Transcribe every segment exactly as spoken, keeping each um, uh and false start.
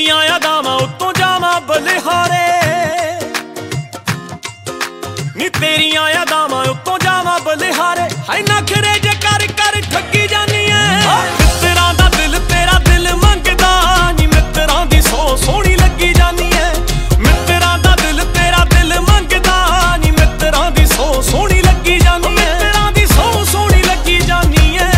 तेरियां यादां उत्तों जावां बलिहारे नी तेरियां यादां उत्तों जावां बलिहारे हाय नखरे जे कर कर ठगी जानी है मित्तरां दा दिल तेरा दिल मंगदा नी मित्तरां दी सौ सोहनी लगी जानी है मित्तरां दा दिल तेरा दिल मंगदा नी मित्तरां दी सौ सोहनी लगी जानी है मित्तरां दी सौ सोहनी लगी जानी है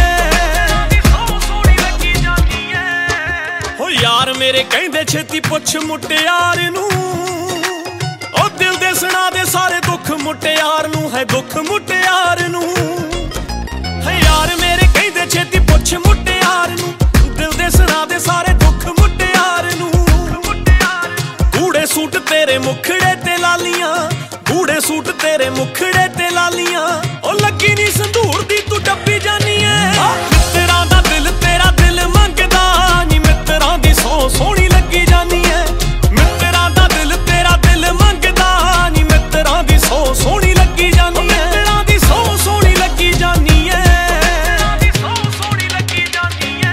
हो यार मेरे कहंदे छेती पुछ मुटियार नूं ओ दिल दे सुना दे सारे दुख मुटियार नूं है दुख मुटियार नूं है यार मेरे कहंदे छेती पुछ मुटियार नूं दिल दे सुना दे सारे दुख मुटियार नूं कूड़े सूट तेरे मुखड़े ते लालियां कूड़े सूट तेरे मुखड़े ते लालियां ओ लगी नी संधूर दी तू डब्बी जानी है मित्तरां दा दिल तेरा दिल मंगदा नी मित्तरां दी सौ सोहनी लगी जानी है मित्तरां दा दिल तेरा दिल मंगदा नी मित्तरां दी सौ सोहनी लगी जानी है मित्तरां दी सौ सोहनी लगी जानी है दी सौ सोहनी लगी जानी है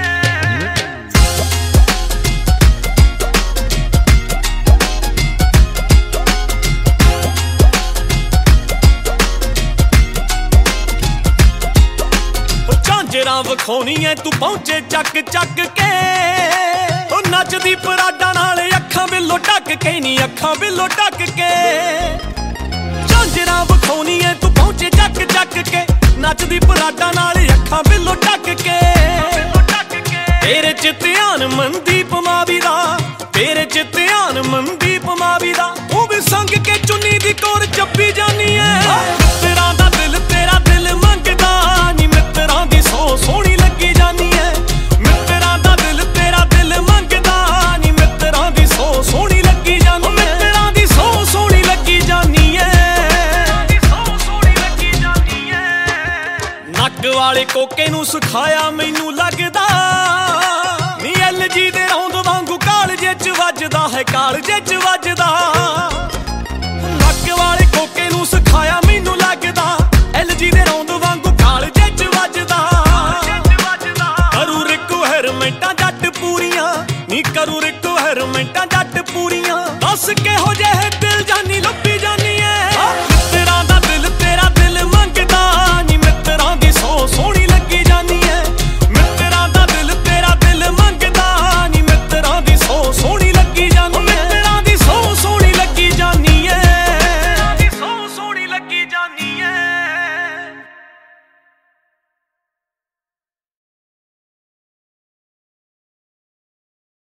ओ झांजरां विखाउणी है तू पहुंचे चक चक के ओ नचदी पराडा नाल अखां बिल्लो ढक के नी अखां बिल्लो ढक के झांजरां विखाउणी है तू पहुंचे चक चक के नचदी पराडा नाल अखां बिल्लो ढक के तेरे च ध्यान मनदीप मावी दा तेरे च ध्यान मनदीप मावी दा तू भी संग के चुन्नी दी कोर चप्पी जानी है मित्तरां दा दिल तेरा दिल मंगदा नी मित्तरां दी सौ सोहनी लगी जानी है मित्तरां दा दिल तेरा दिल मंगदा नी मित्तरां दी सौ सोहनी लगी जानी है मित्तरां दी सौ सोहनी लगी जानी है दी सौ सोहनी लगी जानी है नक वाले कोके नूं सिखाया मैनू लगदा नी एल जी दे रौंद वांगू कालजे च वजदा है कालजे च वजदा नक वाले कोके नूं सिखाया मैनू लगदा एल जी दे रौंद वांगू कालजे च वजदा करू रिक्वायरमेंटां जट पूरियां नी करू रिक्वायरमेंटां जट पूरियां दस किहो जेहे